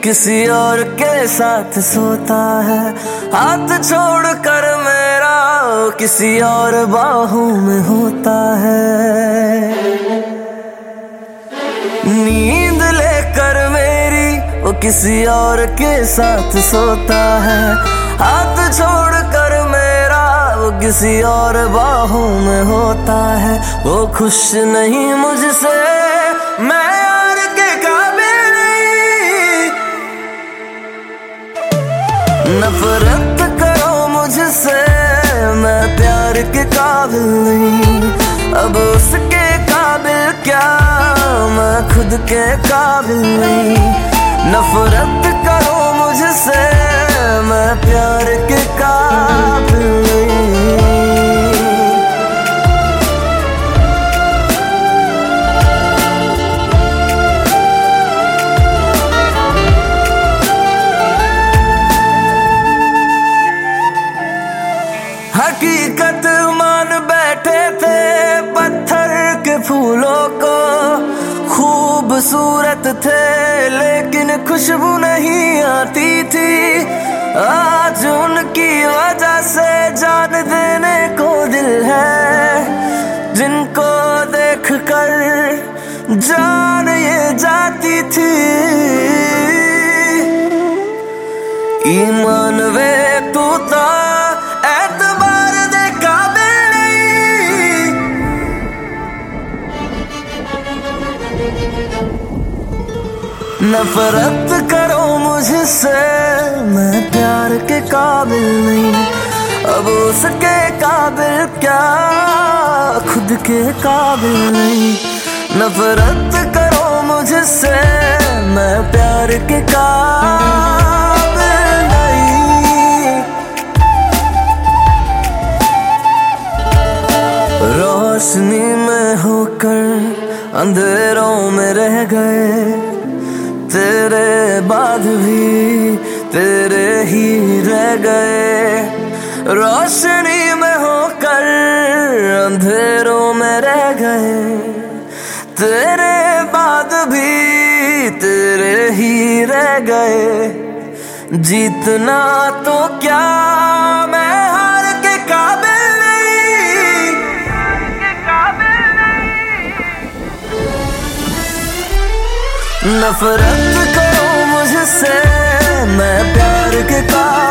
किसी और के साथ सोता है, हाथ छोड़ कर मेरा किसी और बाहों में होता है। नींद लेकर मेरी वो किसी और के साथ सोता है, हाथ छोड़ कर मेरा वो किसी और बाहों में होता है। वो खुश नहीं मुझसे, मैं यार के काबिल नहीं। नफरत करो मुझसे, मैं प्यार के काबिल नहीं। अब उसके काबिल क्या, मैं खुद के काबिल नहीं। नफरत करो मुझसे, मैं प्यार के काबिल नहीं। हकीकत मान बैठे थे पत्थर के फूलों को, खूबसूरत थे लेकिन खुशबू नहीं आती थी। आज उनकी वजह से जान देने को दिल है, जिनको देख कर जान ये जाती थी। ईमान वे तू तो एतबार दे काबिल नहीं। नफरत करो मुझसे, मैं प्यार के काबिल नहीं। अब उसके काबिल क्या, खुद के काबिल नहीं। नफरत करो मुझसे, मैं प्यार के काबिल नहीं। रोशनी में होकर अंधेरों में रह गए, तेरे बाद भी तेरे ही रह गए। रोशनी में होकर अंधेरों में रह गए, तेरे बाद भी तेरे ही रह गए। जीतना तो क्या, मैं हार के काबिल नहीं। नफरत करो मुझसे, मैं प्यार के काबिल